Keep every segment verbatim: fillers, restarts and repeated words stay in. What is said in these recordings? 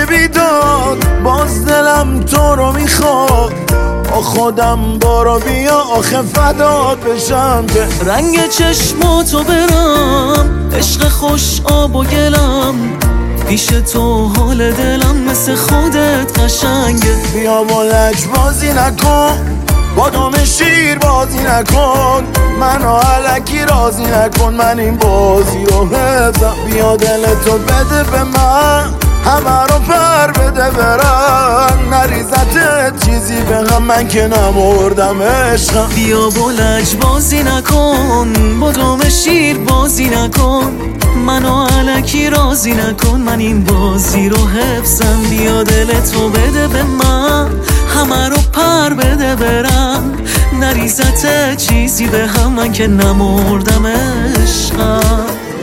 بیداد، باز دلم تو رو میخواد. با خودم بارا بیا آخه فدات بشم که رنگ چشماتو برم، عشق خوش آب و گلم، پیش تو حال دلم مثل خودت قشنگه. بیا با لج بازی نکن، با دم شیر بازی نکن، منو علکی راضی نکن، من این بازی رو حفظم. بیا دلتو بده به من، همه رو پر بده برن، نریزت چیزی به هم من که نمردم عشقم. بیا با لج بازی نکن، با دم شیر بازی نکن، منو علکی راضی نکن، من این بازی رو حفظم. بیا دلتو بده به من، همه رو پر بده برم، نریزت چیزی به هم من که نمردم عشقم.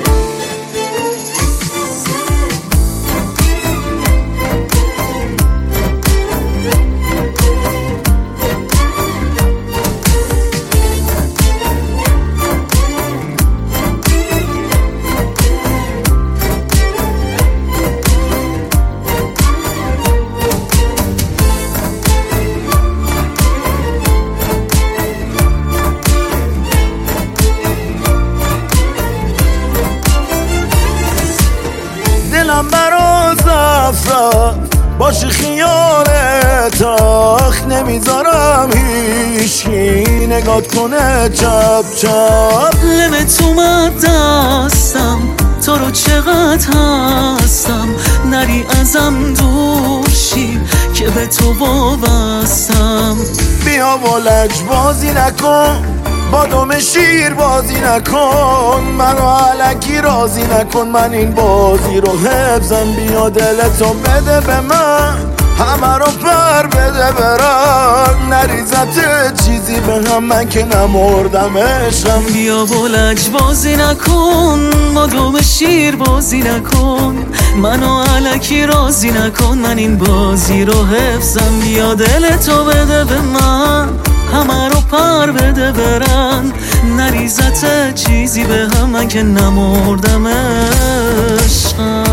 دلم برا زفرم باشی خیالت، آخ نمیذارم هیچکی نگات کنه چپ چپ. لمت اومد دستم، تو رو چقدر هستم، نری ازم دور شی که به تو وابستم. بیا با لج بازی نکن، با دم شیر بازی نکن، منو علکی راضی نکن، من این بازی رو حفظم. بیا دلتو بده به من، همه رو پر بده برن، نریزت چیزی به هم من که نمردم عشقم. بیا با لج بازی نکن، با دم شیر بازی نکن، منو علکی راضی نکن، من این بازی رو حفظم. بیا دلتو بده به من، همه رو پر بده برن، نریزت چیزی به هم من که نمردم عشقم.